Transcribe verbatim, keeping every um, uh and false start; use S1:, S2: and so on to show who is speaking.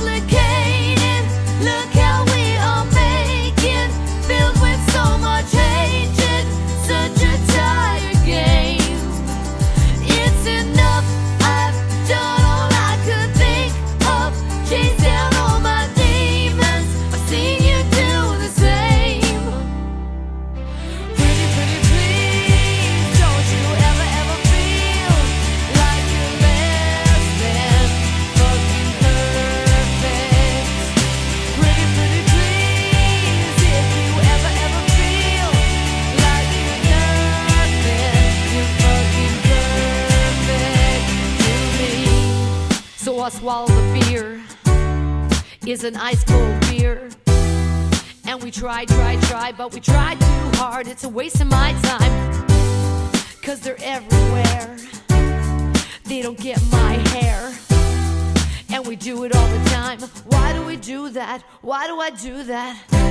S1: complicated. Look how we are making, filled with so much hatred. Such a tired game. It's enough. I've done all I could think of. Chase down all my demons. I've seen you do the same. Pretty, pretty, please, don't you ever, ever feel like you're less than fucking perfect. Pretty, pretty, please, if you ever, ever feel like you're nothing, you're fucking perfect to me. So I swallow the fear. Is an ice cold beer. And we try, try, try, but we try too hard. It's a waste of my time. Cause they're everywhere. They don't get my hair. And we do it all the time. Why do we do that? Why do I do that?